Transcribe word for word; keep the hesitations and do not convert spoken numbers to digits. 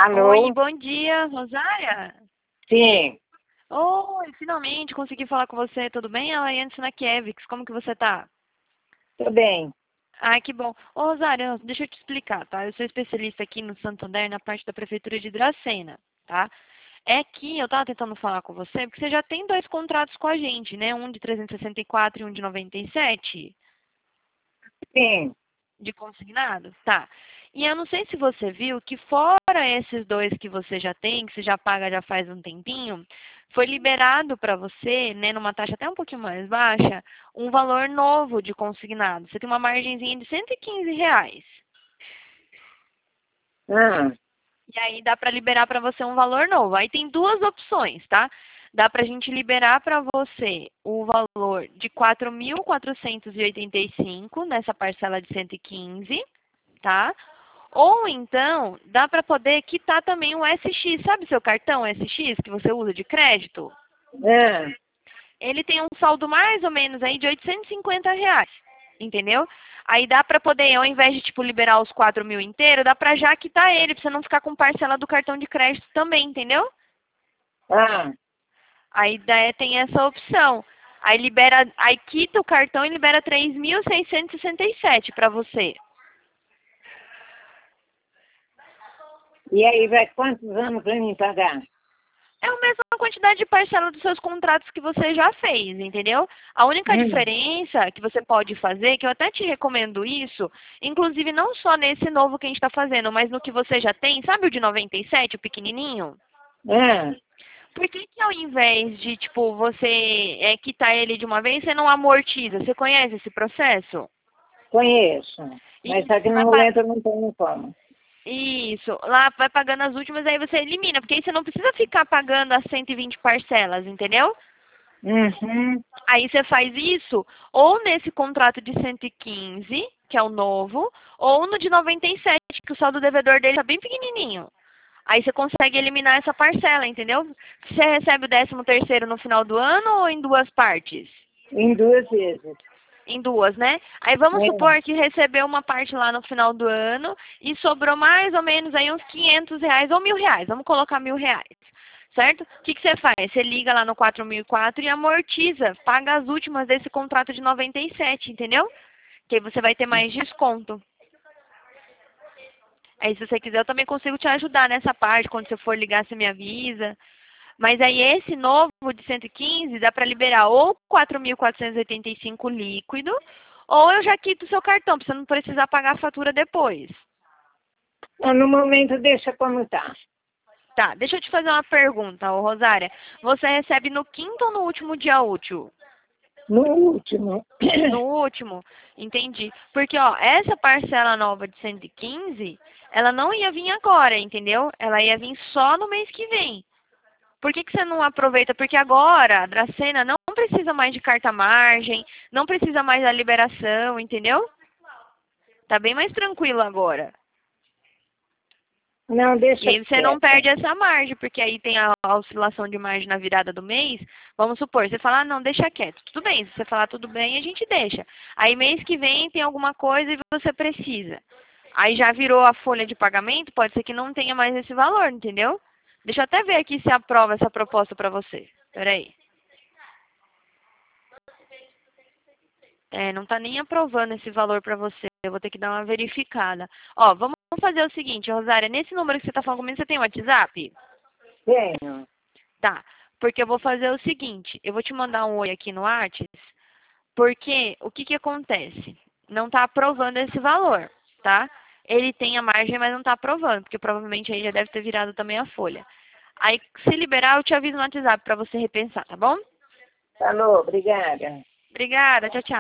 Oi, Alô? bom dia, Rosária. Sim, Oi, finalmente consegui falar com você, tudo bem? É a Laiane Sinakiewicz, como que você tá? tudo bem. Ai, que bom. Ô, Rosária, deixa eu te explicar, tá? Eu sou especialista aqui no Santander, na parte da Prefeitura de Dracena, tá? É que eu tava tentando falar com você, porque você já tem dois contratos com a gente, né? Um de trezentos e sessenta e quatro e um de noventa e sete. Sim. De consignado? Tá. E eu não sei se você viu que fora esses dois que você já tem, que você já paga já faz um tempinho, foi liberado para você, né, numa taxa até um pouquinho mais baixa, um valor novo de consignado. Você tem uma margenzinha de cento e quinze reais. Ah, E aí dá para liberar para você um valor novo. Aí tem duas opções, tá? Dá para a gente liberar para você o valor de quatro mil quatrocentos e oitenta e cinco nessa parcela de cento e quinze, tá? Ou então, dá para poder quitar também o S X. Sabe seu cartão S X que você usa de crédito? ah, Ele tem um saldo mais ou menos aí de oitocentos e cinquenta reais, entendeu? Aí dá para poder, ao invés de tipo liberar os quatro mil inteiro, dá para já quitar ele, para você não ficar com parcela do cartão de crédito também, entendeu? ah. Aí daí tem essa opção. Aí libera, aí quita o cartão e libera três mil seiscentos e sessenta e sete para você. E aí, vai quantos anos para mim pagar? É a mesma quantidade de parcela dos seus contratos que você já fez, entendeu? A única Hum, diferença que você pode fazer, que eu até te recomendo isso, inclusive não só nesse novo que a gente está fazendo, mas no que você já tem, sabe o de noventa e sete, o pequenininho? ah, Por que que ao invés de, tipo, você é, quitar ele de uma vez, você não amortiza? Você conhece esse processo? conheço. Mas E só que você vai no pa- momento eu não tenho como. Isso, lá vai pagando as últimas, aí você elimina, porque aí você não precisa ficar pagando as cento e vinte parcelas, entendeu? Uhum. Aí você faz isso ou nesse contrato de cento e quinze, que é o novo, ou no de noventa e sete, que o saldo devedor dele tá bem pequenininho. Aí você consegue eliminar essa parcela, entendeu? Você recebe o décimo terceiro no final do ano ou em duas partes? Em duas vezes. Em duas, né? Aí vamos É. supor que recebeu uma parte lá no final do ano e sobrou mais ou menos aí uns quinhentos reais ou mil reais. Vamos colocar mil reais, certo? O que, que você faz? Você liga lá no quatro mil e quatro e amortiza, paga as últimas desse contrato de noventa e sete, entendeu? Que aí você vai ter mais desconto. Aí se você quiser eu também consigo te ajudar nessa parte, quando você for ligar você me avisa. Mas aí esse novo de cento e quinze dá para liberar ou quatro mil quatrocentos e oitenta e cinco líquido, ou eu já quito o seu cartão, para você não precisar pagar a fatura depois. Ah, no momento deixa como tá. Tá, deixa eu te fazer uma pergunta, ô Rosária. Você recebe no quinto ou no último dia útil? No último. No último, entendi. Porque, ó, essa parcela nova de cento e quinze, ela não ia vir agora, entendeu? Ela ia vir só no mês que vem. Por que, que você não aproveita? Porque agora a Dracena não precisa mais de carta margem, não precisa mais da liberação, entendeu? Tá bem mais tranquilo agora. Não, E deixa aí você não quieto. perde essa margem, porque aí tem a, a oscilação de margem na virada do mês. Vamos supor, você fala, ah, não, deixa quieto. Tudo bem, se você falar tudo bem, a gente deixa. Aí mês que vem tem alguma coisa e você precisa. Aí já virou a folha de pagamento, pode ser que não tenha mais esse valor, entendeu? Deixa eu até ver aqui se aprova essa proposta para você. Peraí. É, não está nem aprovando esse valor para você. Eu vou ter que dar uma verificada. Ó, vamos fazer o seguinte, Rosária. Nesse número que você está falando comigo, você tem WhatsApp? Tenho. Tá. Porque eu vou fazer o seguinte. Eu vou te mandar um oi aqui no Whats. Porque o que que acontece? Não está aprovando esse valor, tá? Ele tem a margem, mas não está aprovando. Porque provavelmente aí já deve ter virado também a folha. Aí, se liberar, eu te aviso no WhatsApp para você repensar, tá bom? Falou, obrigada. Obrigada. Tchau, tchau.